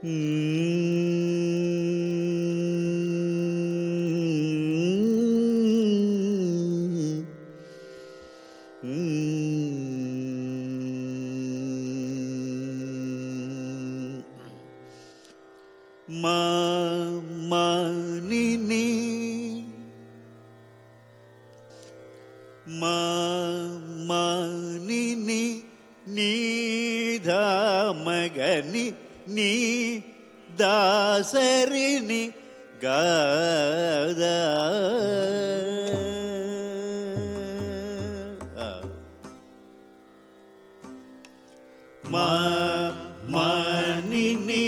மானினி மானினி நீதாமகனி நீ தாசரினி காதா மானினி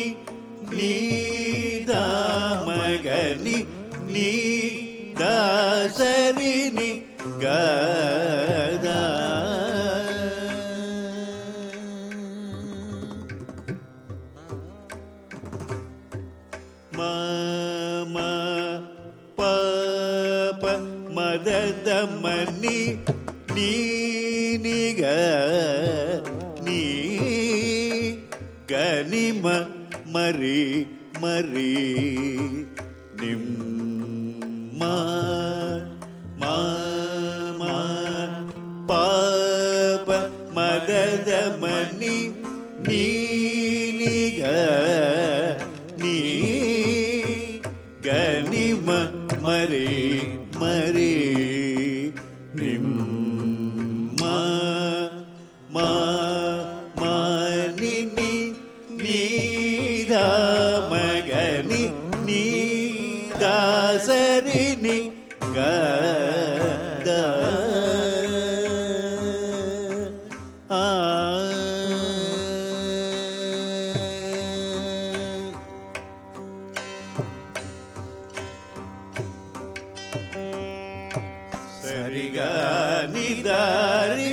நீதாமகனி நீ தாசரினி காதா மாமா பாப மததமனி நீனிக நீ கனிம மரி மரி நிம்மா மாமா பாப மததமனி நீனிக நீ கனிம மரி மரி நிம்மா மானினி நீதாமகனி நீ தாசரினி கதா சரிகா நிதாரி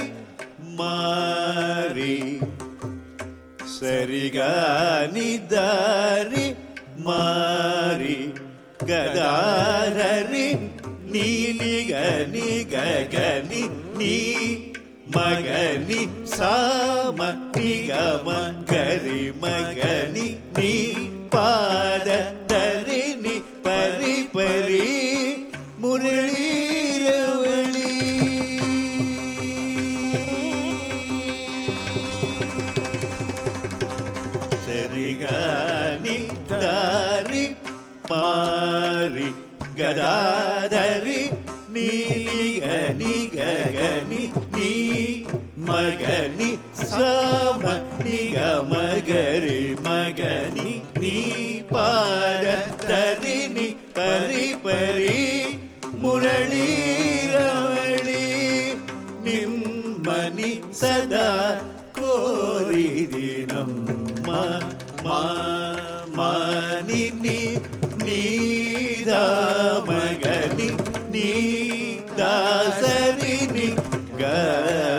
மாரி சரிகா நிதாரி மாரி கதாரி நீலிகனி ககனி நீ மகனி சாம நிகம கரி மகனி நீ பாத தரிணி பரி பரி முரளீரவளி சரிகனி தாரி மாரி கதாதரி நீலிகனி ககனி நீ மகனி சாம நிகமகரி மகனி நீ பாத தரிணி பரி பரி முரளீரவளி நிம்மனி சதா கோரி தினம் மானினி நீதாமகனி நீ தாசரினி